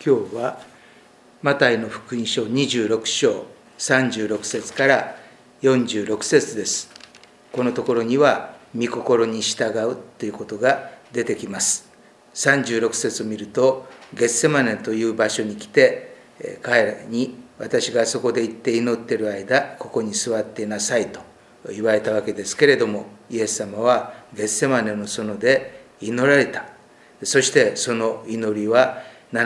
今日はマタイの福音書26章36節から46節です。このところには御心に従うということが出てきます。36節を見ると、ゲッセマネという場所に来て、彼らに私がそこで行って祈っている間、ここに座っていなさいと言われたわけですけれども、イエス様はゲッセマネの園で祈られた。そしてその祈りは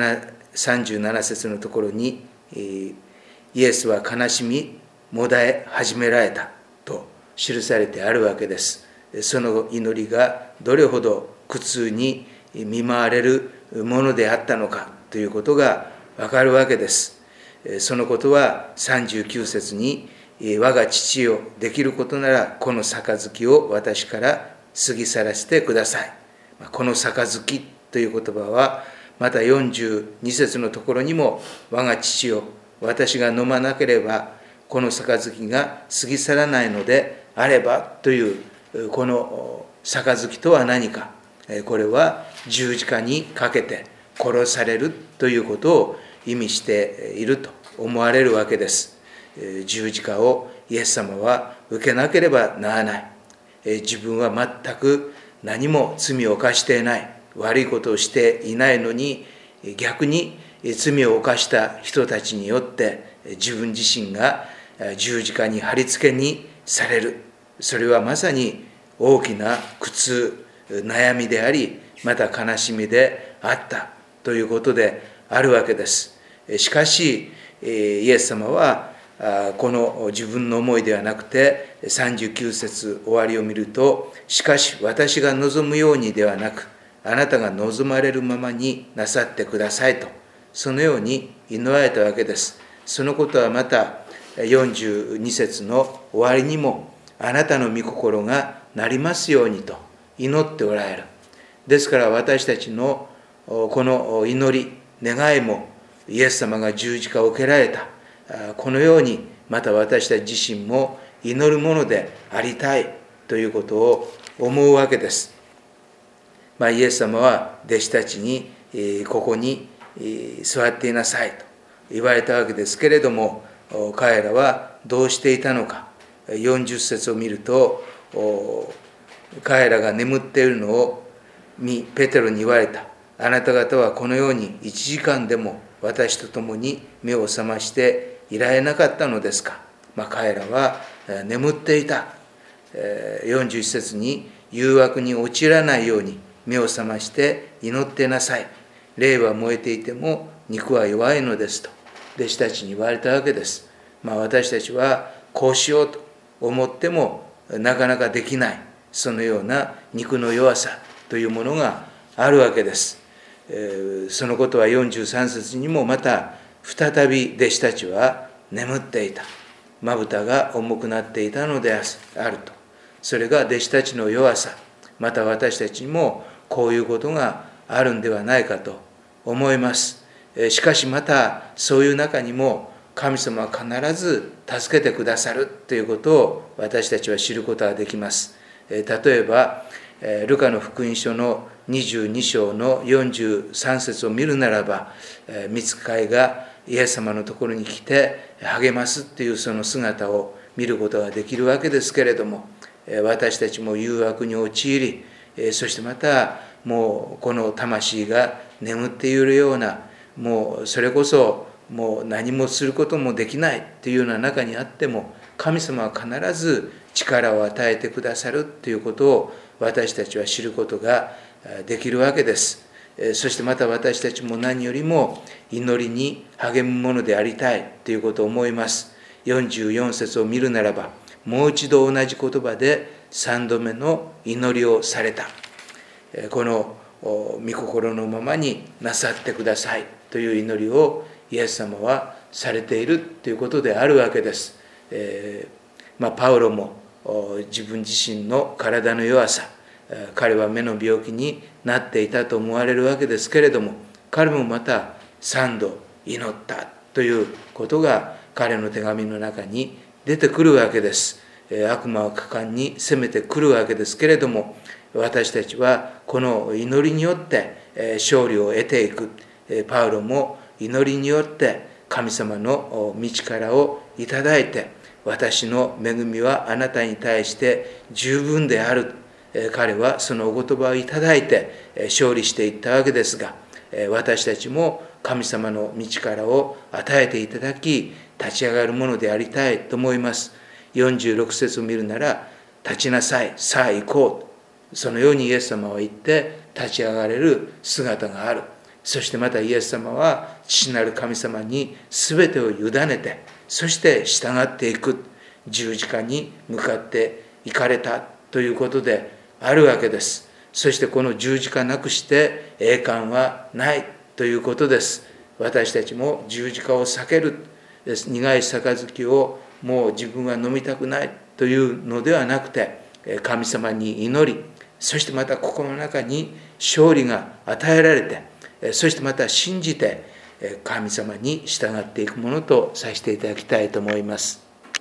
37節のところに、イエスは悲しみもだえ始められたと記されてあるわけです。その祈りがどれほど苦痛に見舞われるものであったのかということがわかるわけです。そのことは39節に、我が父よ、できることならこの杯を私から過ぎ去らせてください。この杯という言葉はまた42節のところにも、我が父よ、私が飲まなければこの杯が過ぎ去らないのであればという、この杯とは何か。これは十字架にかけて殺されるということを意味していると思われるわけです。十字架をイエス様は受けなければならない。自分は全く何も罪を犯していない。悪いことをしていないのに、逆に罪を犯した人たちによって自分自身が十字架に貼り付けにされる。それはまさに大きな苦痛、悩みであり、また悲しみであったということであるわけです。しかしイエス様はこの自分の思いではなくて、39節終わりを見ると、しかし私が望むようにではなく、あなたが望まれるままになさってくださいと、そのように祈られたわけです。そのことはまた42節の終わりにも、あなたの御心がなりますようにと祈っておられる。ですから私たちのこの祈り、願いも、イエス様が十字架を受けられた、このようにまた私たち自身も祈るものでありたいということを思うわけです。イエス様は弟子たちにここに座っていなさいと言われたわけですけれども、彼らはどうしていたのか。40節を見ると、彼らが眠っているのをペテロに言われた。あなた方はこのように1時間でも私と共に目を覚ましていられなかったのですか。彼らは眠っていた。41節に、誘惑に陥らないように目を覚まして祈ってなさい。霊は燃えていても肉は弱いのですと弟子たちに言われたわけです。私たちはこうしようと思ってもなかなかできない、そのような肉の弱さというものがあるわけです。そのことは43節にもまた再び弟子たちは眠っていた。まぶたが重くなっていたのであると。それが弟子たちの弱さ、また私たちにもこういうことがあるんではないかと思います。しかしまたそういう中にも神様は必ず助けてくださるということを私たちは知ることができます。例えばルカの福音書の22章の43節を見るならば、御使いがイエス様のところに来て励ますっていうその姿を見ることができるわけですけれども、私たちも誘惑に陥り、そしてまたもうこの魂が眠っているような、もうそれこそもう何もすることもできないというような中にあっても、神様は必ず力を与えてくださるということを私たちは知ることができるわけです。そしてまた私たちも何よりも祈りに励むものでありたいということを思います。44節を見るならば、もう一度同じ言葉で3度目の祈りをされた。この御心のままになさってくださいという祈りをイエス様はされているということであるわけです。パウロも自分自身の体の弱さ、彼は目の病気になっていたと思われるわけですけれども、彼もまた3度祈ったということが彼の手紙の中に出てくるわけです。悪魔は果敢に攻めてくるわけですけれども、私たちはこの祈りによって勝利を得ていく。パウロも祈りによって神様の道からをいただいて、私の恵みはあなたに対して十分である。彼はそのお言葉をいただいて勝利していったわけですが、私たちも神様の道からを与えていただき、立ち上がるものでありたいと思います。46節を見るなら、立ちなさい、さあ行こう。そのようにイエス様は言って立ち上がれる姿がある。そしてまたイエス様は父なる神様に全てを委ねて、そして従っていく、十字架に向かって行かれたということであるわけです。そしてこの十字架なくして栄冠はないということです。私たちも十字架を避ける、苦い杯をもう自分は飲みたくないというのではなくて、神様に祈り、そしてまた心の中に勝利が与えられて、そしてまた信じて神様に従っていくものとさせていただきたいと思います。